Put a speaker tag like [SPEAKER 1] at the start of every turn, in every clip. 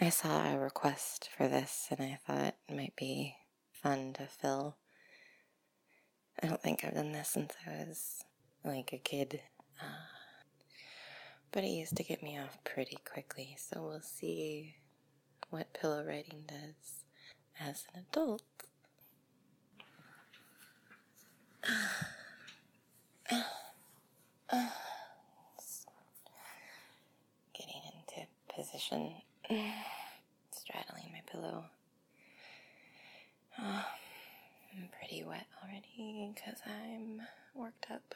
[SPEAKER 1] I saw a request for this and I thought it might be fun to fill. I don't think I've done this since I was like a kid, but it used to get me off pretty quickly, so we'll see what pillow writing does as an adult. Getting into position, straddling my pillow. I'm pretty wet already because I'm worked up.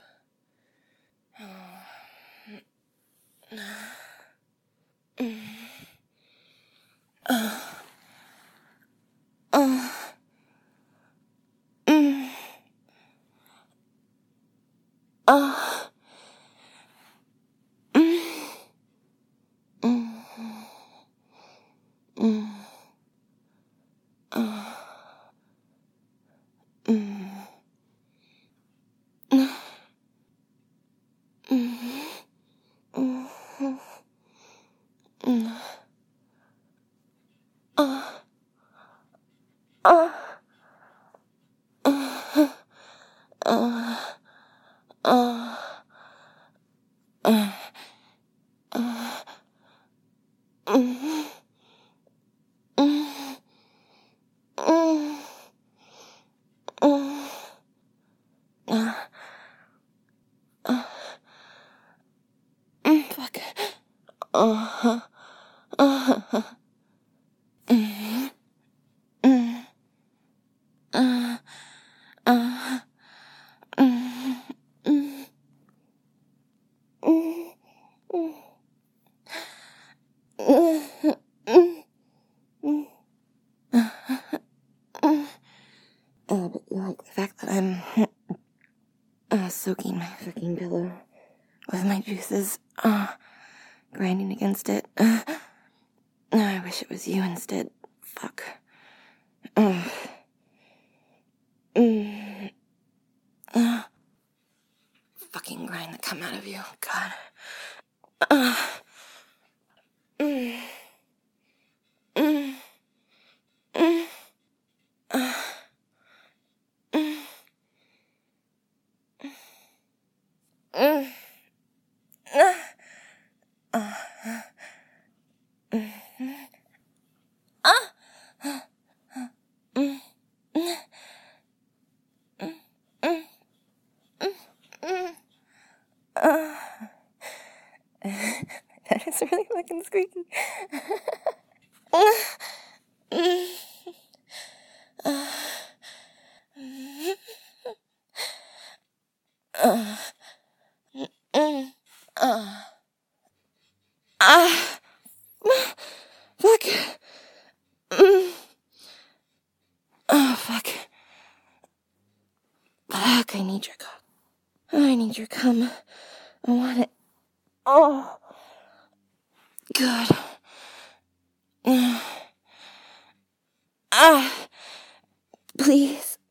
[SPEAKER 1] Fuck. But you like the fact that I'm soaking my fucking pillow with my juices, grinding against it. I wish it was you instead. Fuck. Fucking grind that come out of you. God. That is really fucking squeaky. Fuck. Oh, fuck. Fuck, I need your cum. I need your cum. I want it. Oh. Good. Please.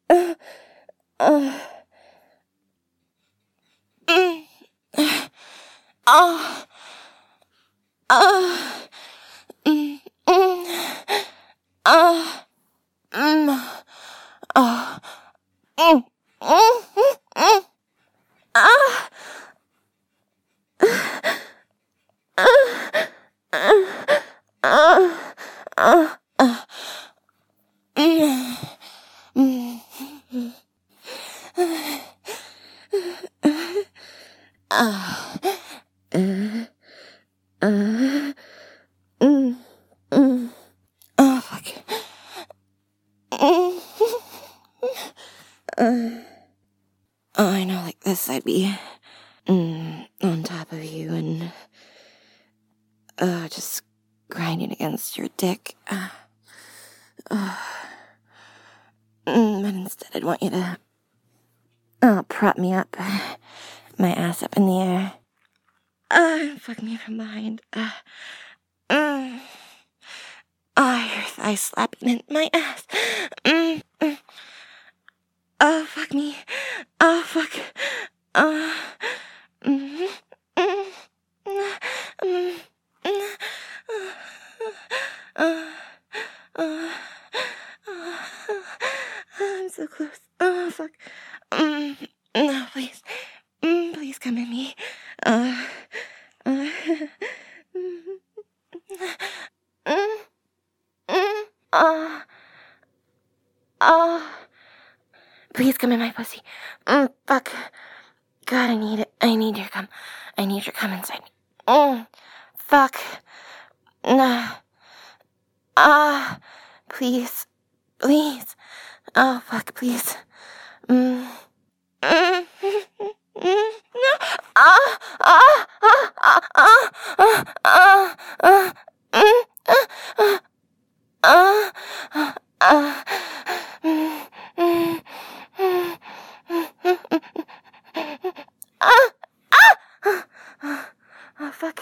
[SPEAKER 1] Oh, fuck. Oh, I know, like this, I'd be on top of you and just grinding against your dick. But instead, I'd want you to prop me up, my ass up in the air. Fuck me from behind. Your thigh slapping in my ass. Oh, fuck me. Oh, fuck. uh, I'm so close. Oh, fuck. No, please. Please come at me. Uh, uh, uh, uh, please come in my pussy. Fuck. God, I need it. I need your cum. I need your cum inside me. Fuck. Nah. Please. Please. Oh, fuck, please. Oh, fuck.